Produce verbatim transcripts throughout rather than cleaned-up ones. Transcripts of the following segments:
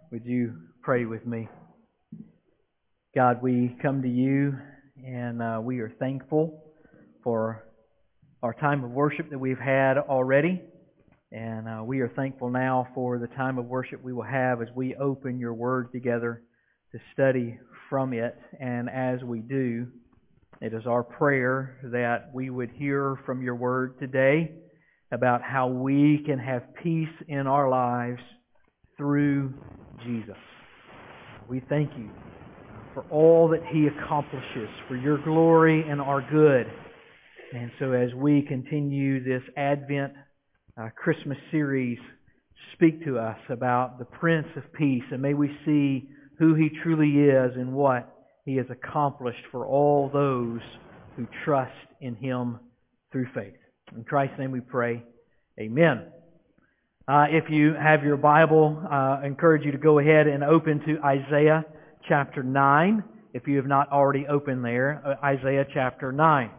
Would you pray with me? God, we come to you and uh, we are thankful for our time of worship that we've had already. And uh, we are thankful now for the time of worship we will have as we open your word together to study from it. And as we do, it is our prayer that we would hear from your word today about how we can have peace in our lives through Jesus. We thank you for all that He accomplishes, for your glory and our good. And so as we continue this Advent uh, Christmas series, speak to us about the Prince of Peace, and may we see who He truly is and what He has accomplished for all those who trust in Him through faith. In Christ's name we pray. Amen. Uh, if you have your Bible, uh, I encourage you to go ahead and open to Isaiah chapter nine. If you have not already opened there, uh, Isaiah chapter nine.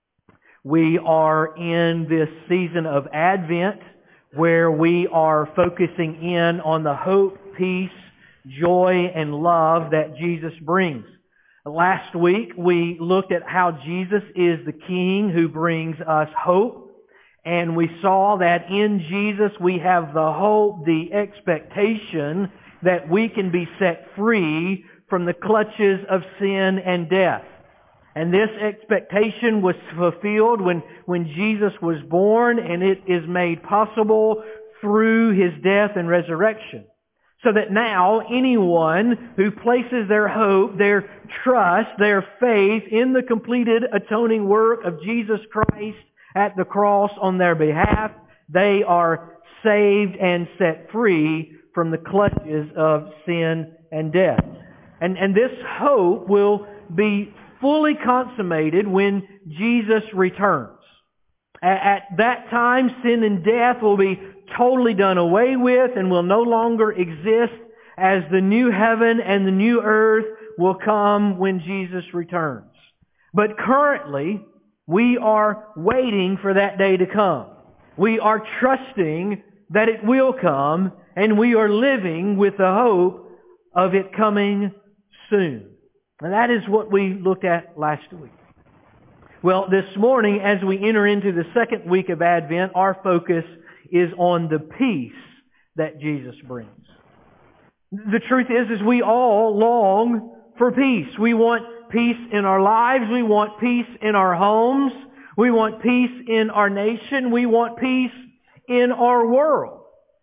We are in this season of Advent where we are focusing in on the hope, peace, joy, and love that Jesus brings. Last week we looked at how Jesus is the King who brings us hope. And we saw that in Jesus we have the hope, the expectation that we can be set free from the clutches of sin and death. And this expectation was fulfilled when, when Jesus was born, and it is made possible through His death and resurrection. So that now anyone who places their hope, their trust, their faith in the completed atoning work of Jesus Christ at the cross on their behalf, they are saved and set free from the clutches of sin and death. And, and this hope will be fully consummated when Jesus returns. At, at that time, sin and death will be totally done away with and will no longer exist, as the new heaven and the new earth will come when Jesus returns. But currently, we are waiting for that day to come. We are trusting that it will come, and we are living with the hope of it coming soon. And that is what we looked at last week. Well, this morning, as we enter into the second week of Advent, our focus is on the peace that Jesus brings. The truth is, is we all long for peace. We want peace in our lives. We want peace in our homes. We want peace in our nation. We want peace in our world.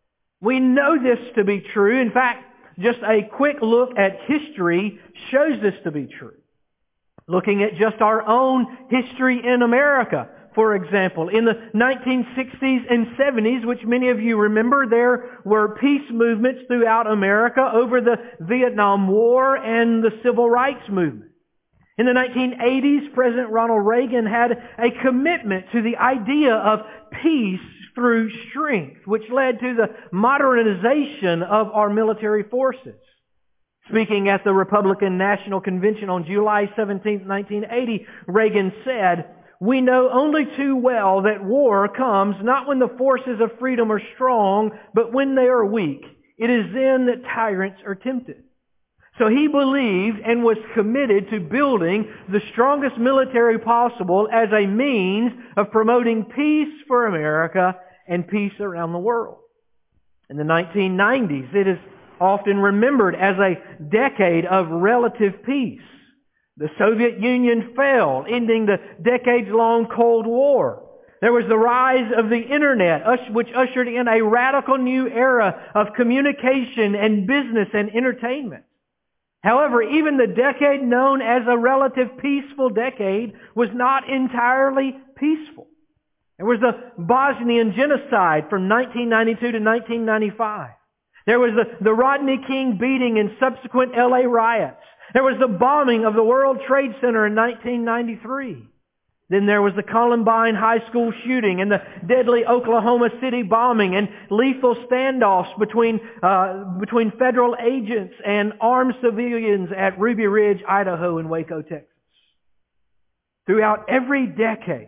We know this to be true. In fact, just a quick look at history shows this to be true. Looking at just our own history in America, for example, in the nineteen sixties and seventies, which many of you remember, there were peace movements throughout America over the Vietnam War and the Civil Rights Movement. In the nineteen eighties, President Ronald Reagan had a commitment to the idea of peace through strength, which led to the modernization of our military forces. Speaking at the Republican National Convention on July seventeenth, nineteen eighty, Reagan said, "We know only too well that war comes not when the forces of freedom are strong, but when they are weak. It is then that tyrants are tempted." So he believed and was committed to building the strongest military possible as a means of promoting peace for America and peace around the world. In the nineteen nineties, it is often remembered as a decade of relative peace. The Soviet Union fell, ending the decades-long Cold War. There was the rise of the Internet, which ushered in a radical new era of communication and business and entertainment. However, even the decade known as a relative peaceful decade was not entirely peaceful. There was the Bosnian genocide from nineteen ninety-two to nineteen ninety-five. There was the, the Rodney King beating and subsequent L A riots. There was the bombing of the World Trade Center in nineteen ninety-three. Then there was the Columbine High School shooting and the deadly Oklahoma City bombing and lethal standoffs between uh, between federal agents and armed civilians at Ruby Ridge, Idaho, and Waco, Texas. Throughout every decade,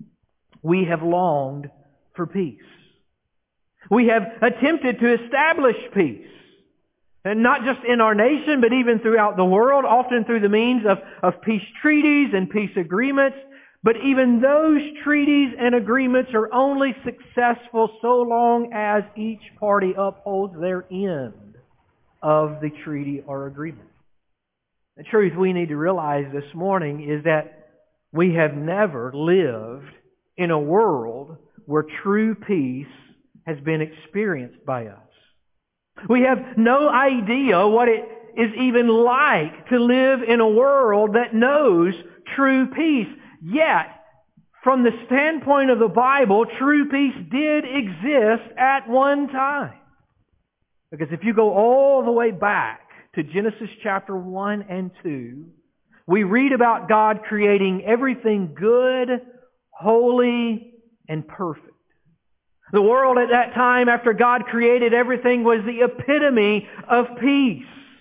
we have longed for peace. We have attempted to establish peace. And not just in our nation, but even throughout the world, often through the means of, of peace treaties and peace agreements. But even those treaties and agreements are only successful so long as each party upholds their end of the treaty or agreement. The truth we need to realize this morning is that we have never lived in a world where true peace has been experienced by us. We have no idea what it is even like to live in a world that knows true peace. Yet, from the standpoint of the Bible, true peace did exist at one time. Because if you go all the way back to Genesis chapter one and two, we read about God creating everything good, holy, and perfect. The world at that time, after God created everything, was the epitome of peace.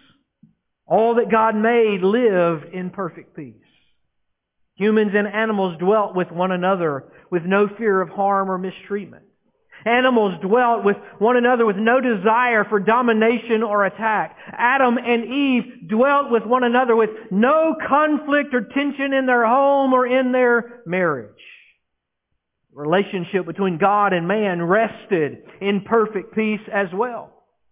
All that God made lived in perfect peace. Humans and animals dwelt with one another with no fear of harm or mistreatment. Animals dwelt with one another with no desire for domination or attack. Adam and Eve dwelt with one another with no conflict or tension in their home or in their marriage. The relationship between God and man rested in perfect peace as well.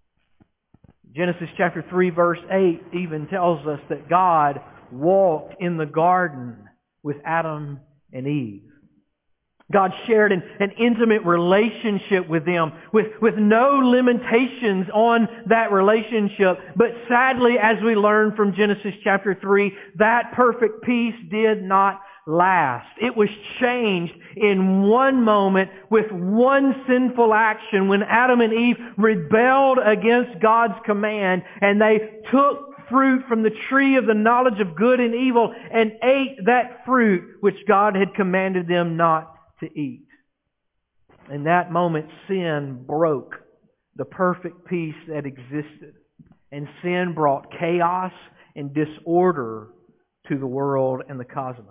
Genesis chapter three verse eight even tells us that God walked in the garden with Adam and Eve. God shared an, an intimate relationship with them with, with no limitations on that relationship. But sadly, as we learn from Genesis chapter three, that perfect peace did not last. It was changed in one moment with one sinful action when Adam and Eve rebelled against God's command and they took fruit from the tree of the knowledge of good and evil and ate that fruit which God had commanded them not to eat. In that moment, sin broke the perfect peace that existed, and sin brought chaos and disorder to the world and the cosmos.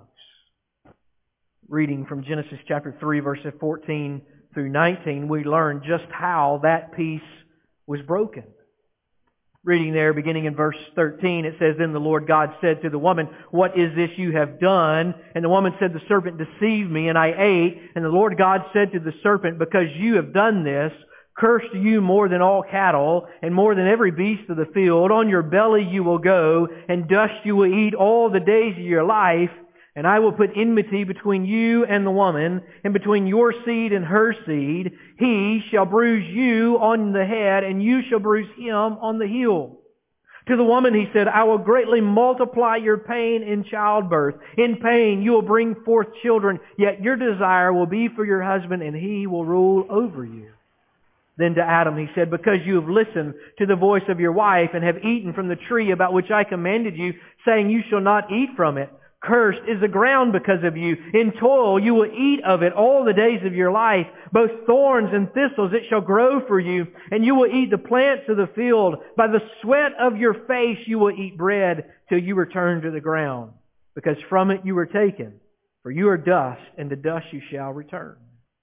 Reading from Genesis chapter three, verses fourteen through nineteen, we learn just how that peace was broken. Reading there, beginning in verse thirteen, it says, Then the Lord God said to the woman, What is this you have done? And the woman said, The serpent deceived me, and I ate. And the Lord God said to the serpent, Because you have done this, cursed you more than all cattle, and more than every beast of the field. On your belly you will go, and dust you will eat all the days of your life. And I will put enmity between you and the woman, and between your seed and her seed. He shall bruise you on the head, and you shall bruise him on the heel. To the woman he said, I will greatly multiply your pain in childbirth. In pain you will bring forth children, yet your desire will be for your husband, and he will rule over you. Then to Adam he said, Because you have listened to the voice of your wife, and have eaten from the tree about which I commanded you, saying, You shall not eat from it. Cursed is the ground because of you. In toil you will eat of it all the days of your life. Both thorns and thistles it shall grow for you, and you will eat the plants of the field. By the sweat of your face you will eat bread till you return to the ground, because from it you were taken. For you are dust, and to dust you shall return.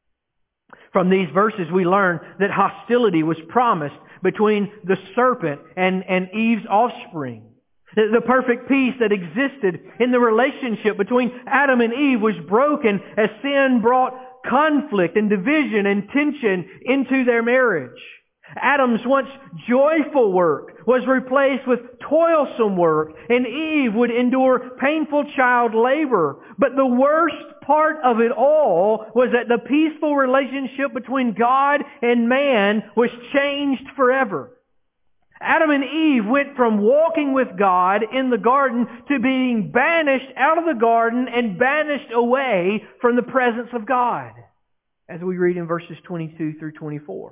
From these verses we learn that hostility was promised between the serpent and, and Eve's offspring. The perfect peace that existed in the relationship between Adam and Eve was broken as sin brought conflict and division and tension into their marriage. Adam's once joyful work was replaced with toilsome work, and Eve would endure painful child labor. But the worst part of it all was that the peaceful relationship between God and man was changed forever. Adam and Eve went from walking with God in the garden to being banished out of the garden and banished away from the presence of God, as we read in verses twenty-two through twenty-four.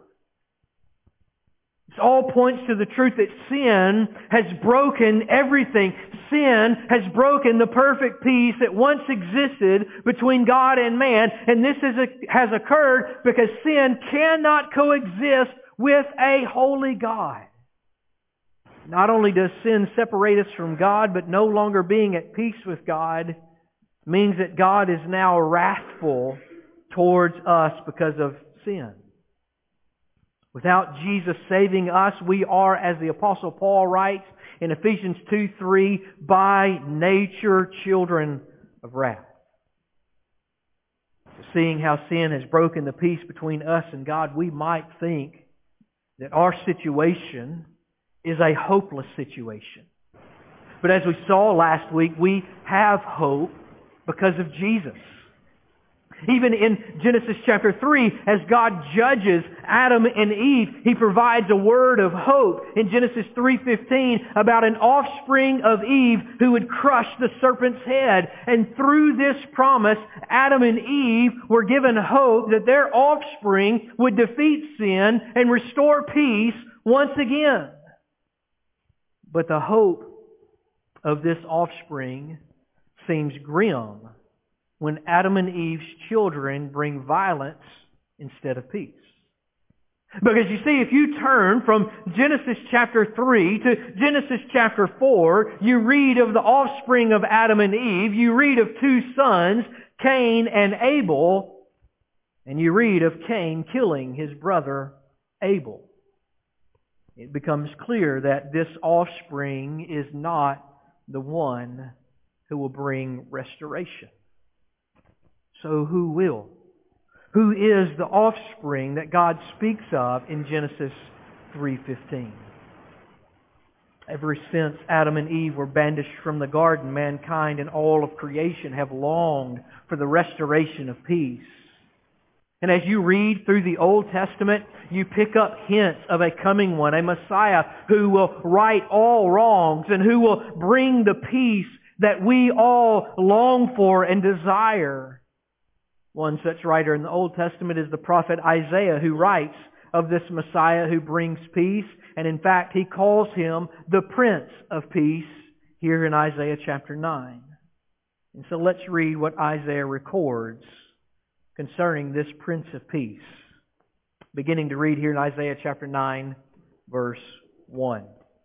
This all points to the truth that sin has broken everything. Sin has broken the perfect peace that once existed between God and man, and this is a, has occurred because sin cannot coexist with a holy God. Not only does sin separate us from God, but no longer being at peace with God means that God is now wrathful towards us because of sin. Without Jesus saving us, we are, as the Apostle Paul writes in Ephesians two three, by nature children of wrath. Seeing how sin has broken the peace between us and God, we might think that our situation is a hopeless situation. But as we saw last week, we have hope because of Jesus. Even in Genesis chapter three, as God judges Adam and Eve, He provides a word of hope in Genesis three fifteen about an offspring of Eve who would crush the serpent's head. And through this promise, Adam and Eve were given hope that their offspring would defeat sin and restore peace once again. But the hope of this offspring seems grim when Adam and Eve's children bring violence instead of peace. Because you see, if you turn from Genesis chapter three to Genesis chapter four, you read of the offspring of Adam and Eve, you read of two sons, Cain and Abel, and you read of Cain killing his brother Abel. It becomes clear that this offspring is not the one who will bring restoration. So who will? Who is the offspring that God speaks of in Genesis three fifteen? Ever since Adam and Eve were banished from the garden, mankind and all of creation have longed for the restoration of peace. And as you read through the Old Testament, you pick up hints of a coming one, a Messiah who will right all wrongs and who will bring the peace that we all long for and desire. One such writer in the Old Testament is the prophet Isaiah, who writes of this Messiah who brings peace. And in fact, he calls Him the Prince of Peace here in Isaiah chapter nine. And so let's read what Isaiah records concerning this Prince of Peace. Beginning to read here in Isaiah chapter nine, verse one.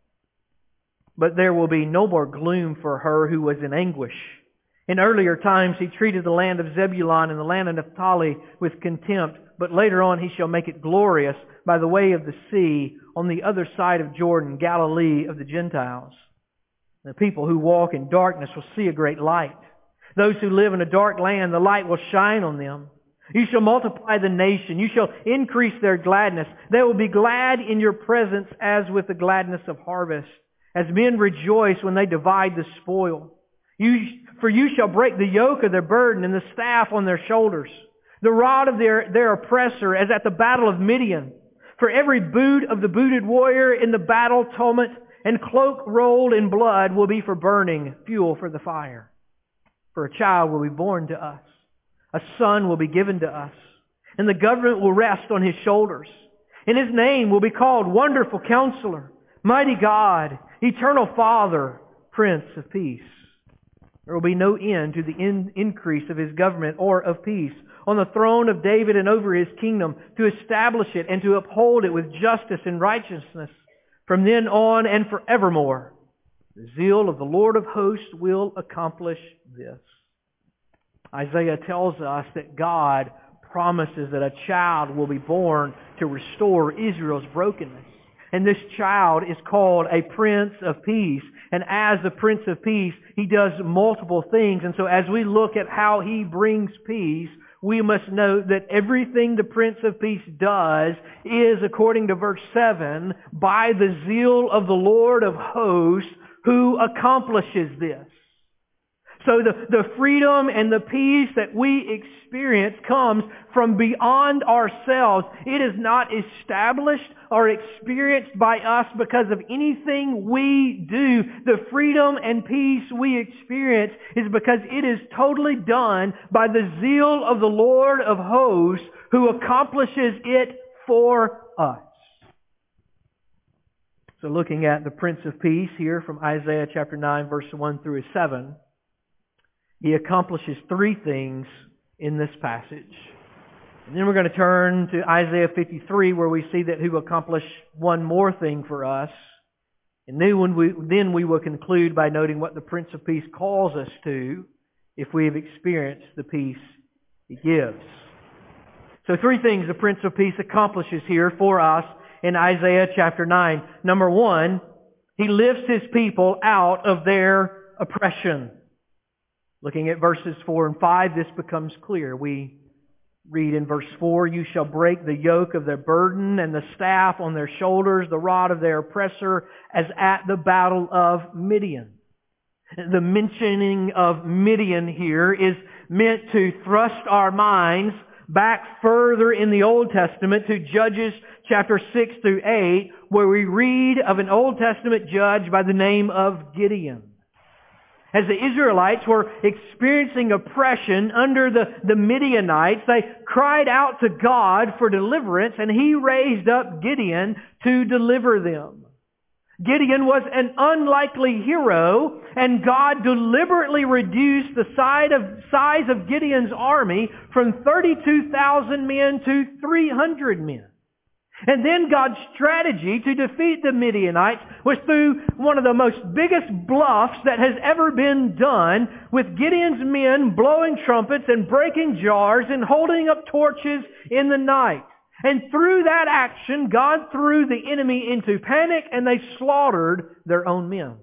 But there will be no more gloom for her who was in anguish. In earlier times He treated the land of Zebulun and the land of Naphtali with contempt, but later on He shall make it glorious by the way of the sea on the other side of Jordan, Galilee of the Gentiles. The people who walk in darkness will see a great light. Those who live in a dark land, the light will shine on them. You shall multiply the nation. You shall increase their gladness. They will be glad in your presence as with the gladness of harvest, as men rejoice when they divide the spoil. You, for you shall break the yoke of their burden and the staff on their shoulders, the rod of their, their oppressor, as at the battle of Midian. For every boot of the booted warrior in the battle tumult and cloak rolled in blood will be for burning, fuel for the fire. For a child will be born to us. A son will be given to us, and the government will rest on His shoulders. And His name will be called Wonderful Counselor, Mighty God, Eternal Father, Prince of Peace. There will be no end to the in- increase of His government or of peace on the throne of David and over His kingdom, to establish it and to uphold it with justice and righteousness from then on and forevermore. The zeal of the Lord of hosts will accomplish this. Isaiah tells us that God promises that a child will be born to restore Israel's brokenness. And this child is called a Prince of Peace. And as the Prince of Peace, He does multiple things. And so as we look at how He brings peace, we must note that everything the Prince of Peace does is, according to verse seven, by the zeal of the Lord of hosts who accomplishes this. So the, the freedom and the peace that we experience comes from beyond ourselves. It is not established or experienced by us because of anything we do. The freedom and peace we experience is because it is totally done by the zeal of the Lord of hosts who accomplishes it for us. So looking at the Prince of Peace here from Isaiah chapter nine, verse one through seven, He accomplishes three things in this passage. And then we're going to turn to Isaiah fifty-three, where we see that He will accomplish one more thing for us. And then, when we, then we will conclude by noting what the Prince of Peace calls us to if we have experienced the peace He gives. So three things the Prince of Peace accomplishes here for us in Isaiah chapter nine. Number one, He lifts His people out of their oppression. Looking at verses four and five, this becomes clear. We read in verse four, "You shall break the yoke of their burden and the staff on their shoulders, the rod of their oppressor, as at the battle of Midian." The mentioning of Midian here is meant to thrust our minds back further in the Old Testament to Judges chapter six through eight, where we read of an Old Testament judge by the name of Gideon. As the Israelites were experiencing oppression under the, the Midianites, they cried out to God for deliverance, and He raised up Gideon to deliver them. Gideon was an unlikely hero, and God deliberately reduced the size of, size of Gideon's army from thirty-two thousand men to three hundred men. And then God's strategy to defeat the Midianites was through one of the most biggest bluffs that has ever been done, with Gideon's men blowing trumpets and breaking jars and holding up torches in the night. And through that action, God threw the enemy into panic, and they slaughtered their own men.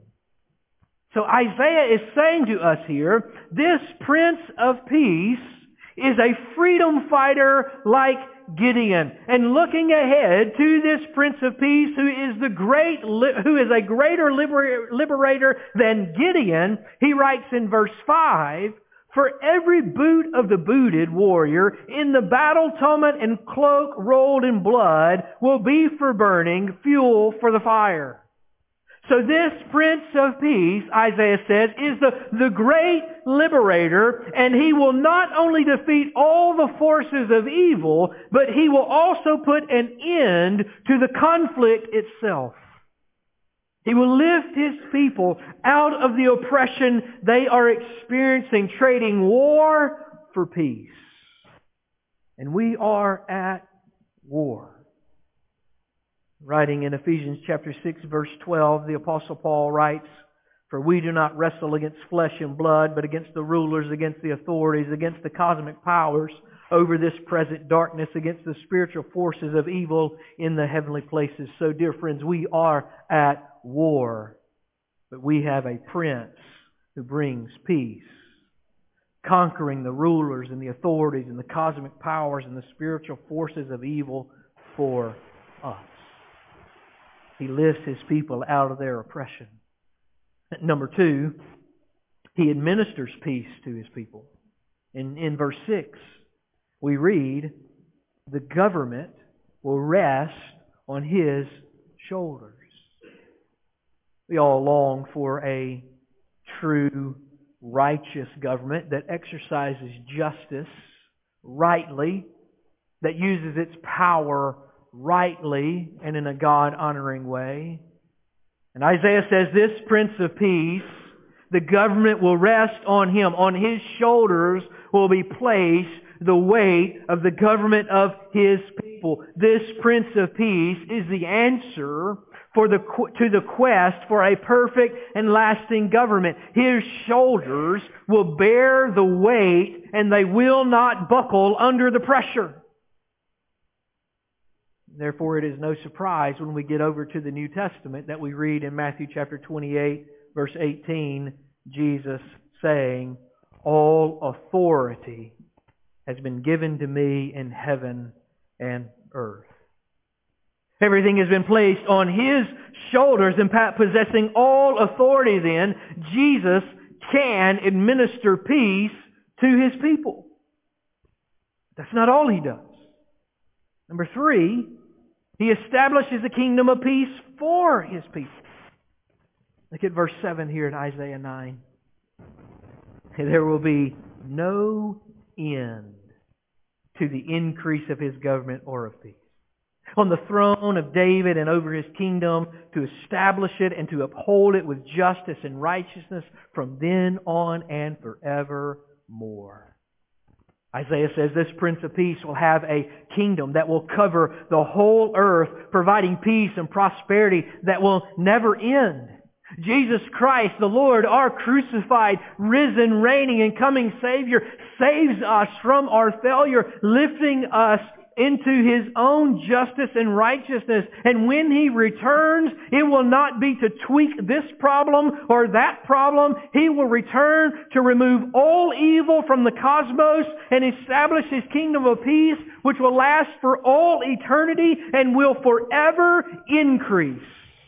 So Isaiah is saying to us here, this Prince of Peace is a freedom fighter like Gideon. And looking ahead to this Prince of Peace, who is the great, who is a greater liber- liberator than Gideon, he writes in verse five, "For every boot of the booted warrior in the battle helmet and cloak rolled in blood will be for burning, fuel for the fire." So this Prince of Peace, Isaiah says, is the, the great liberator, and He will not only defeat all the forces of evil, but He will also put an end to the conflict itself. He will lift His people out of the oppression they are experiencing, trading war for peace. And we are at war. Writing in Ephesians chapter six, verse twelve, the Apostle Paul writes, "For we do not wrestle against flesh and blood, but against the rulers, against the authorities, against the cosmic powers over this present darkness, against the spiritual forces of evil in the heavenly places." So, dear friends, we are at war, but we have a Prince who brings peace, conquering the rulers and the authorities and the cosmic powers and the spiritual forces of evil for us. He lifts His people out of their oppression. Number two, He administers peace to His people. In, in verse six, we read, "The government will rest on His shoulders." We all long for a true, righteous government that exercises justice rightly, that uses its power rightly and in a God-honoring way. And Isaiah says this Prince of Peace, the government will rest on Him. On His shoulders will be placed the weight of the government of His people. This Prince of Peace is the answer for the to the quest for a perfect and lasting government. His shoulders will bear the weight, and they will not buckle under the pressure. Therefore, it is no surprise when we get over to the New Testament that we read in Matthew chapter twenty-eight, verse eighteen, Jesus saying, "All authority has been given to me in heaven and earth." Everything has been placed on His shoulders, and possessing all authority then, Jesus can administer peace to His people. That's not all He does. Number three, He establishes a kingdom of peace for His people. Look at verse seven here in Isaiah nine. "There will be no end to the increase of His government or of peace. On the throne of David and over His kingdom, to establish it and to uphold it with justice and righteousness from then on and forevermore." Isaiah says this Prince of Peace will have a kingdom that will cover the whole earth, providing peace and prosperity that will never end. Jesus Christ, the Lord, our crucified, risen, reigning, and coming Savior, saves us from our failure, lifting us into His own justice and righteousness. And when He returns, it will not be to tweak this problem or that problem. He will return to remove all evil from the cosmos and establish His kingdom of peace, which will last for all eternity and will forever increase.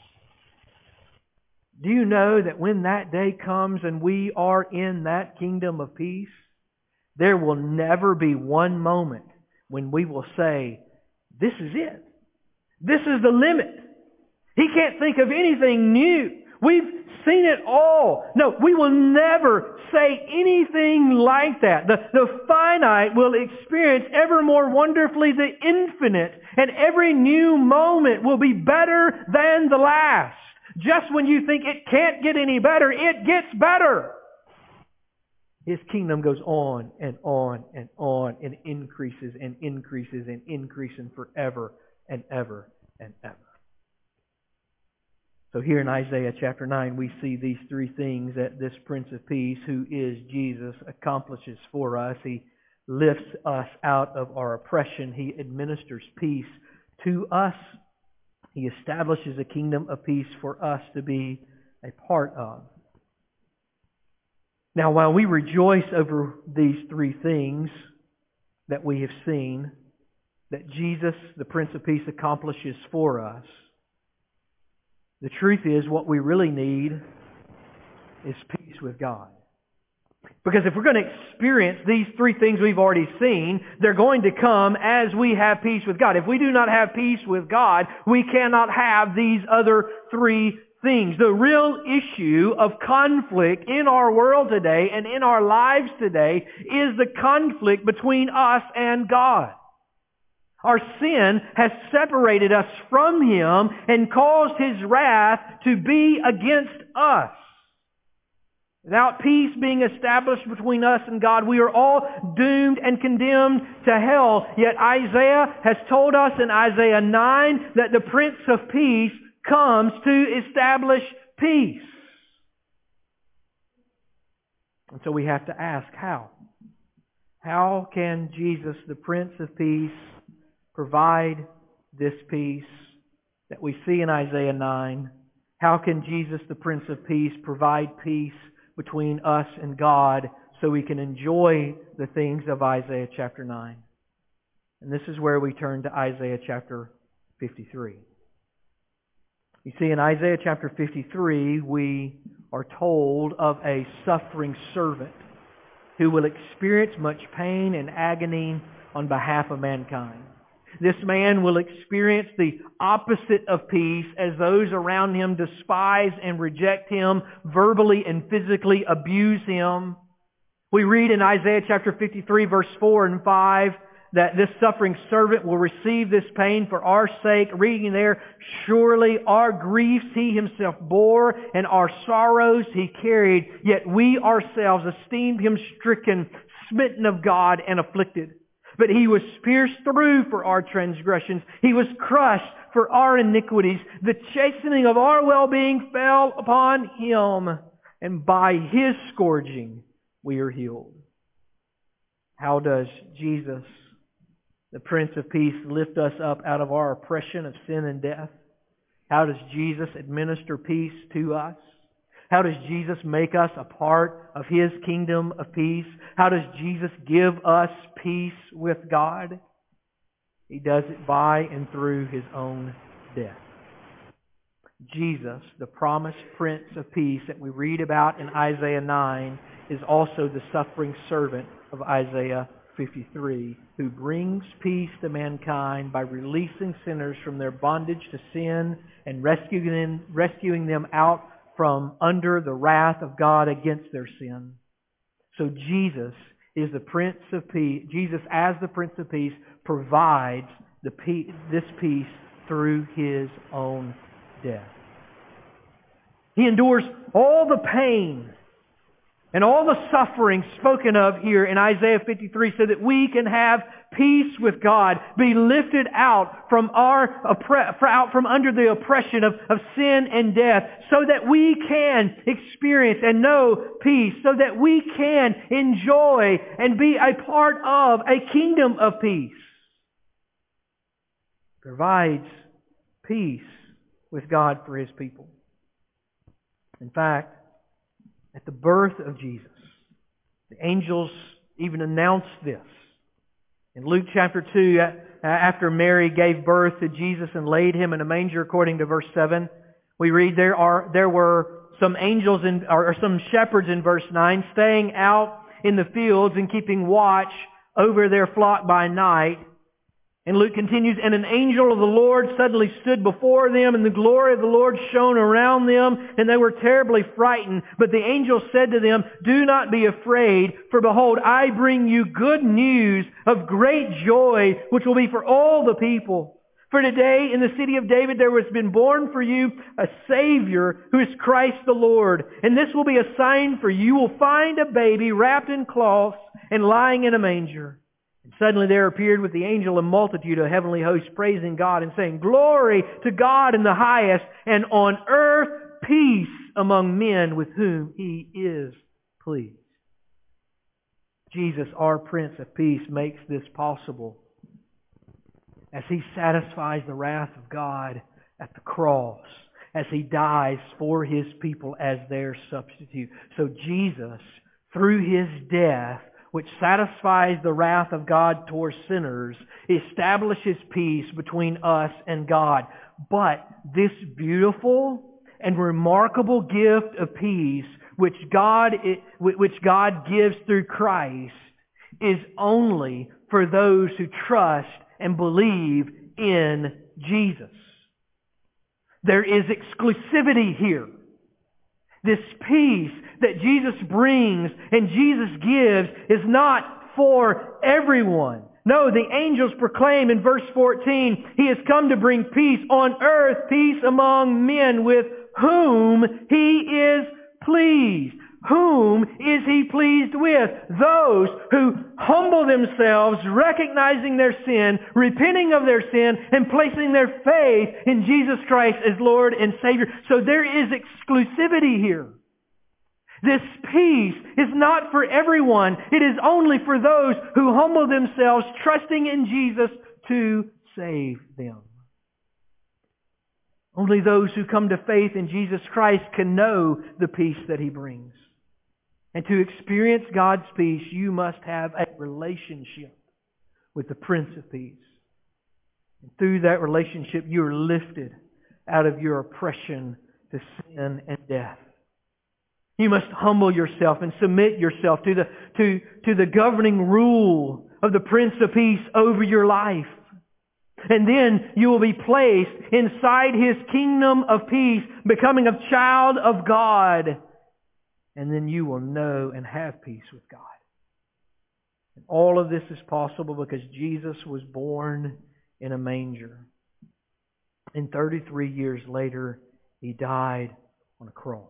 Do you know that when that day comes and we are in that kingdom of peace, there will never be one moment when we will say, this is it. This is the limit. He can't think of anything new. We've seen it all. No, we will never say anything like that. The, the finite will experience ever more wonderfully the infinite, and every new moment will be better than the last. Just when you think it can't get any better, it gets better. His kingdom goes on and on and on and increases and increases and increases forever and ever and ever. So here in Isaiah chapter nine, we see these three things that this Prince of Peace, who is Jesus, accomplishes for us. He lifts us out of our oppression. He administers peace to us. He establishes a kingdom of peace for us to be a part of. Now, while we rejoice over these three things that we have seen, that Jesus, the Prince of Peace, accomplishes for us, the truth is what we really need is peace with God. Because if we're going to experience these three things we've already seen, they're going to come as we have peace with God. If we do not have peace with God, we cannot have these other three things. The real issue of conflict in our world today and in our lives today is the conflict between us and God. Our sin has separated us from Him and caused His wrath to be against us. Without peace being established between us and God, we are all doomed and condemned to hell. Yet Isaiah has told us in Isaiah nine that the Prince of Peace comes to establish peace. And so we have to ask, how? How can Jesus, the Prince of Peace, provide this peace that we see in Isaiah nine? How can Jesus, the Prince of Peace, provide peace between us and God so we can enjoy the things of Isaiah chapter nine? And this is where we turn to Isaiah chapter fifty-three. You see, in Isaiah chapter fifty-three, we are told of a suffering servant who will experience much pain and agony on behalf of mankind. This man will experience the opposite of peace as those around him despise and reject him, verbally and physically abuse him. We read in Isaiah chapter fifty-three, verse four and five, that this suffering servant will receive this pain for our sake. Reading there, surely our griefs He Himself bore, and our sorrows He carried, yet we ourselves esteemed Him stricken, smitten of God, and afflicted. But He was pierced through for our transgressions. He was crushed for our iniquities. The chastening of our well-being fell upon Him, and by His scourging we are healed. How does Jesus, the Prince of Peace, lift us up out of our oppression of sin and death? How does Jesus administer peace to us? How does Jesus make us a part of His kingdom of peace? How does Jesus give us peace with God? He does it by and through His own death. Jesus, the promised Prince of Peace that we read about in Isaiah nine, is also the suffering servant of Isaiah fifty-three, who brings peace to mankind by releasing sinners from their bondage to sin and rescuing them, rescuing them out from under the wrath of God against their sin. So Jesus is the Prince of Peace. Jesus, as the Prince of Peace, provides the peace, this peace through His own death. He endures all the pain and all the suffering spoken of here in Isaiah fifty-three so that we can have peace with God, be lifted out from our out from under the oppression of, of sin and death, so that we can experience and know peace, so that we can enjoy and be a part of a kingdom of peace. provides peace with God for His people. In fact, at the birth of Jesus, the angels even announced this. In Luke chapter two, after Mary gave birth to Jesus and laid Him in a manger, according to verse seven, we read there are there were some angels in, or some shepherds in verse nine, staying out in the fields and keeping watch over their flock by night. And Luke continues, and an angel of the Lord suddenly stood before them, and the glory of the Lord shone around them, and they were terribly frightened. But the angel said to them, "Do not be afraid, for behold, I bring you good news of great joy, which will be for all the people. For today in the city of David there has been born for you a Savior, who is Christ the Lord. And this will be a sign for you. You will find a baby wrapped in cloths and lying in a manger." And suddenly there appeared with the angel a multitude of heavenly hosts, praising God and saying, "Glory to God in the highest, and on earth peace among men with whom He is pleased." Jesus, our Prince of Peace, makes this possible as He satisfies the wrath of God at the cross, as He dies for His people as their substitute. So Jesus, through His death, which satisfies the wrath of God towards sinners, establishes peace between us and God. But this beautiful and remarkable gift of peace, which God, which God gives through Christ, is only for those who trust and believe in Jesus. There is exclusivity here. This peace that Jesus brings and Jesus gives is not for everyone. No, the angels proclaim in verse fourteen, He has come to bring peace on earth, peace among men with whom He is pleased. Whom is He pleased with? Those who humble themselves, recognizing their sin, repenting of their sin, and placing their faith in Jesus Christ as Lord and Savior. So there is exclusivity here. This peace is not for everyone. It is only for those who humble themselves, trusting in Jesus to save them. Only those who come to faith in Jesus Christ can know the peace that He brings. And to experience God's peace, you must have a relationship with the Prince of Peace. And through that relationship, you are lifted out of your oppression to sin and death. You must humble yourself and submit yourself to the, to, to the governing rule of the Prince of Peace over your life. And then you will be placed inside His kingdom of peace, becoming a child of God. And then you will know and have peace with God. And all of this is possible because Jesus was born in a manger. And thirty-three years later, He died on a cross.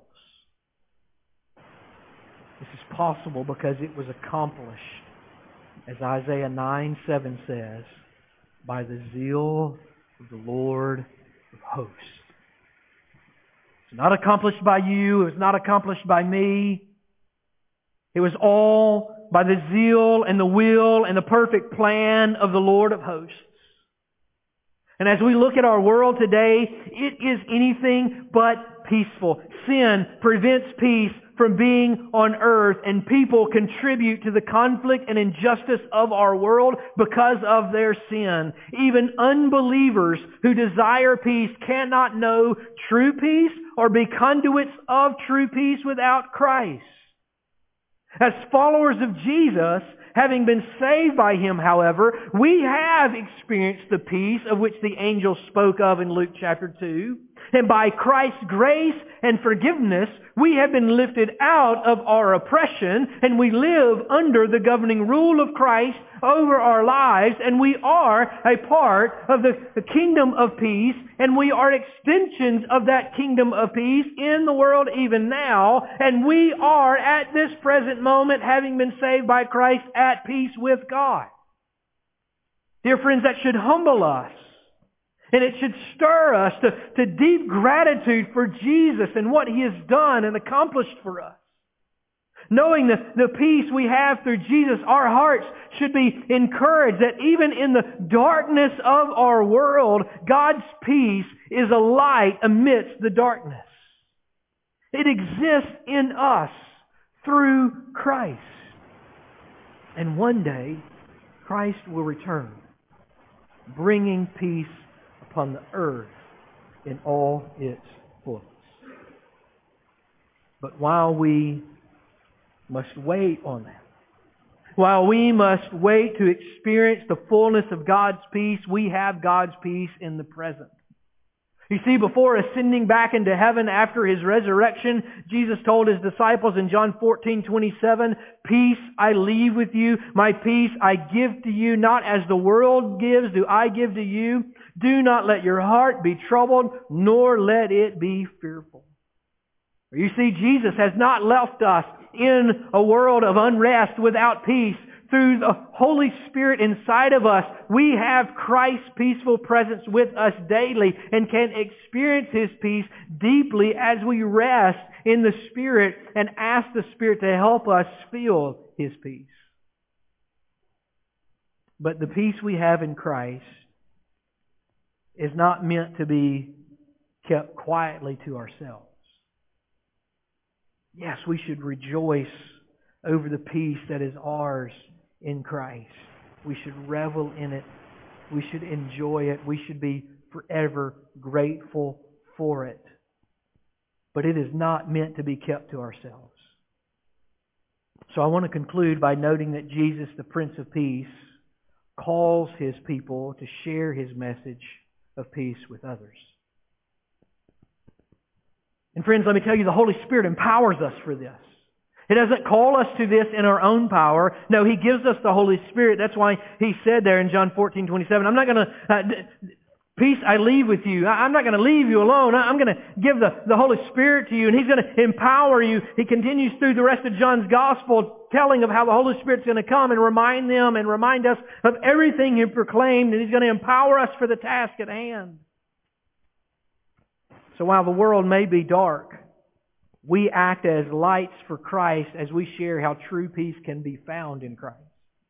This is possible because it was accomplished, as Isaiah nine seven says, by the zeal of the Lord of hosts. It's not accomplished by you. It was not accomplished by me. It was all by the zeal and the will and the perfect plan of the Lord of hosts. And as we look at our world today, it is anything but peaceful. Sin prevents peace from being on earth, and people contribute to the conflict and injustice of our world because of their sin. Even unbelievers who desire peace cannot know true peace or be conduits of true peace without Christ. As followers of Jesus, having been saved by Him, however, we have experienced the peace of which the angel spoke of in Luke chapter two. And by Christ's grace and forgiveness, we have been lifted out of our oppression, and we live under the governing rule of Christ over our lives, and we are a part of the, the kingdom of peace, and we are extensions of that kingdom of peace in the world even now, and we are at this present moment, having been saved by Christ, at peace with God. Dear friends, that should humble us. And it should stir us to, to deep gratitude for Jesus and what He has done and accomplished for us. Knowing the, the peace we have through Jesus, our hearts should be encouraged that even in the darkness of our world, God's peace is a light amidst the darkness. It exists in us through Christ. And one day, Christ will return, bringing peace upon the earth in all its fullness. But while we must wait on that, while we must wait to experience the fullness of God's peace, we have God's peace in the present. You see, before ascending back into heaven after His resurrection, Jesus told His disciples in John fourteen twenty-seven, "Peace I leave with you, my peace I give to you, not as the world gives do I give to you. Do not let your heart be troubled, nor let it be fearful." You see, Jesus has not left us in a world of unrest without peace. Through the Holy Spirit inside of us, we have Christ's peaceful presence with us daily and can experience His peace deeply as we rest in the Spirit and ask the Spirit to help us feel His peace. But the peace we have in Christ is not meant to be kept quietly to ourselves. Yes, we should rejoice over the peace that is ours in Christ. We should revel in it. We should enjoy it. We should be forever grateful for it. But it is not meant to be kept to ourselves. So I want to conclude by noting that Jesus, the Prince of Peace, calls His people to share His message of peace with others. And friends, let me tell you, the Holy Spirit empowers us for this. He doesn't call us to this in our own power. No, He gives us the Holy Spirit. That's why He said there in John fourteen twenty-seven, I'm not going to, uh, peace I leave with you. I'm not going to leave you alone. I'm going to give the, the Holy Spirit to you, and He's going to empower you. He continues through the rest of John's Gospel telling of how the Holy Spirit's going to come and remind them and remind us of everything He proclaimed, and He's going to empower us for the task at hand. So while the world may be dark, we act as lights for Christ as we share how true peace can be found in Christ.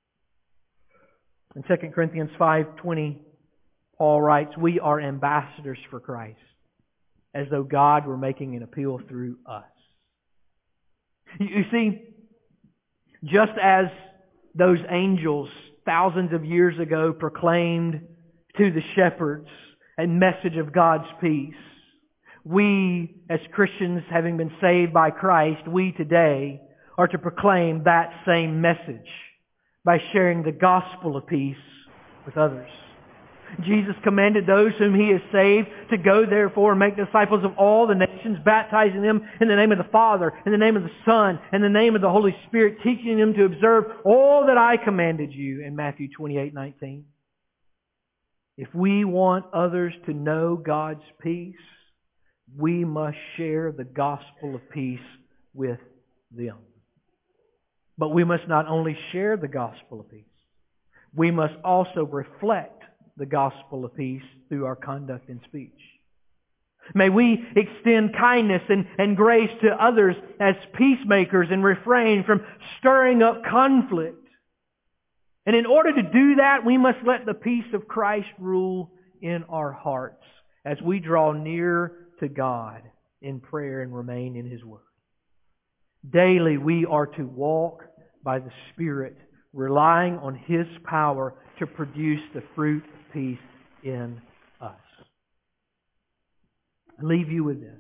In Second Corinthians five twenty, Paul writes, "We are ambassadors for Christ, as though God were making an appeal through us." You see, just as those angels thousands of years ago proclaimed to the shepherds a message of God's peace, we, as Christians, having been saved by Christ, we today are to proclaim that same message by sharing the gospel of peace with others. Jesus commanded those whom He has saved to go therefore and make disciples of all the nations, baptizing them in the name of the Father, in the name of the Son, in the name of the Holy Spirit, teaching them to observe all that I commanded you in Matthew twenty-eight nineteen. If we want others to know God's peace, we must share the gospel of peace with them. But we must not only share the gospel of peace, we must also reflect the gospel of peace through our conduct and speech. May we extend kindness and, and grace to others as peacemakers and refrain from stirring up conflict. And in order to do that, we must let the peace of Christ rule in our hearts as we draw near to God in prayer and remain in His Word. Daily we are to walk by the Spirit, relying on His power to produce the fruit of peace in us. I leave you with this.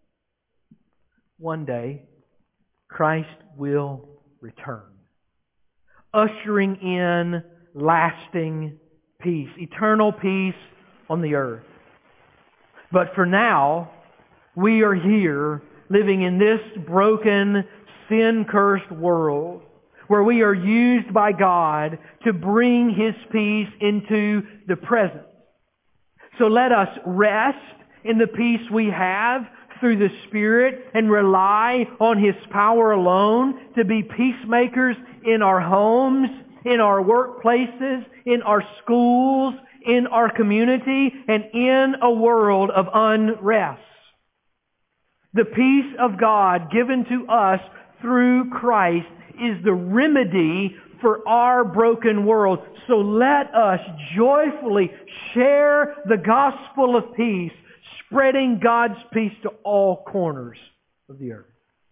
One day, Christ will return, ushering in lasting peace, eternal peace on the earth. But for now, we are here living in this broken, sin-cursed world where we are used by God to bring His peace into the present. So let us rest in the peace we have through the Spirit and rely on His power alone to be peacemakers in our homes, in our workplaces, in our schools, in our community, and in a world of unrest. The peace of God given to us through Christ is the remedy for our broken world. So let us joyfully share the gospel of peace, spreading God's peace to all corners of the earth.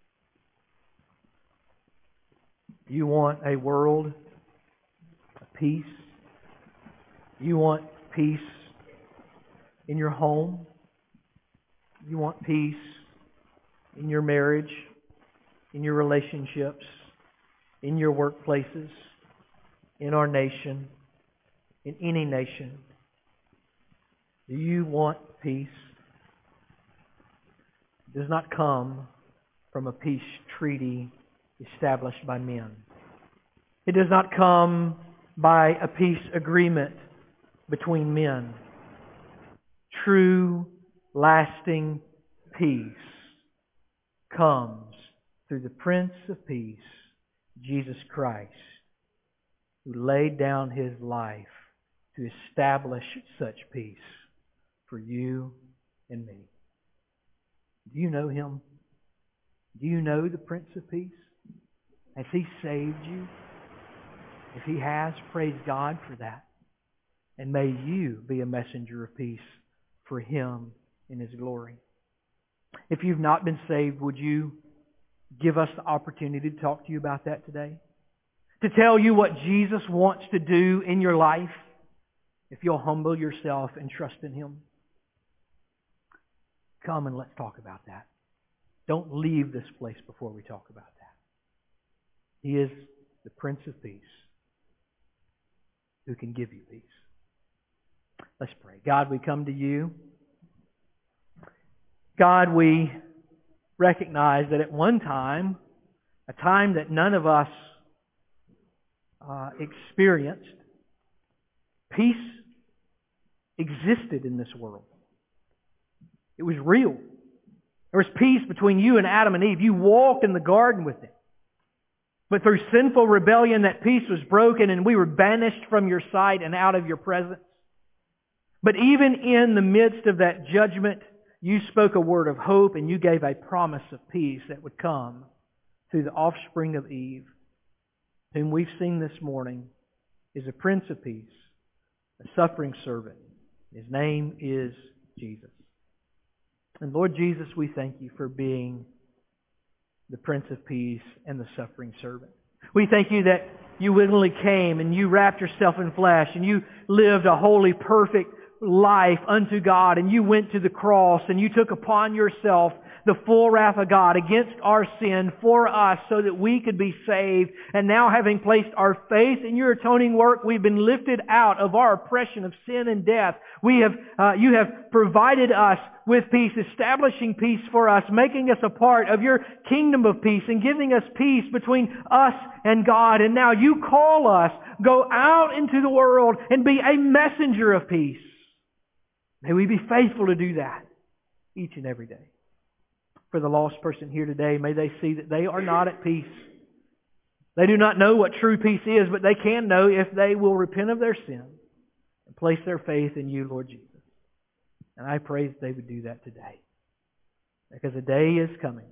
You want a world of peace? You want peace in your home? You want peace in your marriage, in your relationships, in your workplaces, in our nation, in any nation? Do you want peace? It does not come from a peace treaty established by men. It does not come by a peace agreement between men. True, lasting peace comes through the Prince of Peace, Jesus Christ, who laid down His life to establish such peace for you and me. Do you know Him? Do you know the Prince of Peace? Has He saved you? If He has, praise God for that. And may you be a messenger of peace for Him in His glory. If you've not been saved, would you give us the opportunity to talk to you about that today? To tell you what Jesus wants to do in your life, if you'll humble yourself and trust in Him. Come and let's talk about that. Don't leave this place before we talk about that. He is the Prince of Peace who can give you peace. Let's pray. God, we come to You. God, we recognize that at one time, a time that none of us uh, experienced, peace existed in this world. It was real. There was peace between you and Adam and Eve. You walked in the garden with them. But through sinful rebellion, that peace was broken and we were banished from Your sight and out of Your presence. But even in the midst of that judgment, You spoke a word of hope and You gave a promise of peace that would come through the offspring of Eve, whom we've seen this morning is a Prince of Peace, a suffering servant. His name is Jesus. And Lord Jesus, we thank You for being the Prince of Peace and the suffering servant. We thank You that You willingly came and You wrapped Yourself in flesh and You lived a holy, perfect life unto God, and You went to the cross and You took upon Yourself the full wrath of God against our sin for us so that we could be saved. And now, having placed our faith in Your atoning work, we've been lifted out of our oppression of sin and death. We have, uh, You have provided us with peace, establishing peace for us, making us a part of Your kingdom of peace and giving us peace between us and God. And now You call us, go out into the world and be a messenger of peace. May we be faithful to do that each and every day. For the lost person here today, may they see that they are not at peace. They do not know what true peace is, but they can know if they will repent of their sin and place their faith in You, Lord Jesus. And I pray that they would do that today. Because a day is coming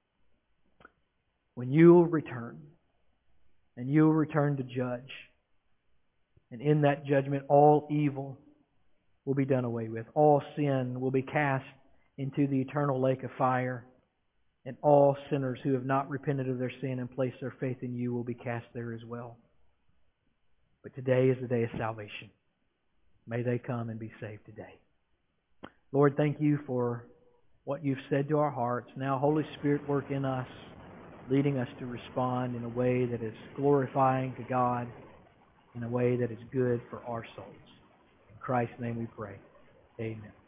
when You will return, and You will return to judge. And in that judgment, all evil will be done away with. All sin will be cast into the eternal lake of fire. And all sinners who have not repented of their sin and placed their faith in You will be cast there as well. But today is the day of salvation. May they come and be saved today. Lord, thank You for what You've said to our hearts. Now, Holy Spirit, work in us, leading us to respond in a way that is glorifying to God, in a way that is good for our souls. In Christ's name we pray. Amen.